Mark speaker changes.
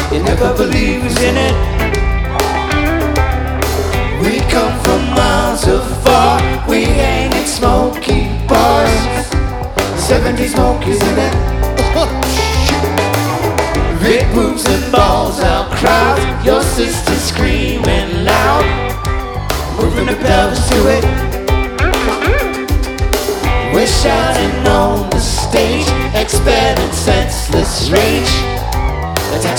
Speaker 1: You never believe who's in it. We come from miles afar. We hang in smoky bars. 70 smokies in it. Big boobs and balls out crowds. Your sister screaming loud, moving the pelvis to it. We're shouting on the stage, expelling senseless rage. Attacks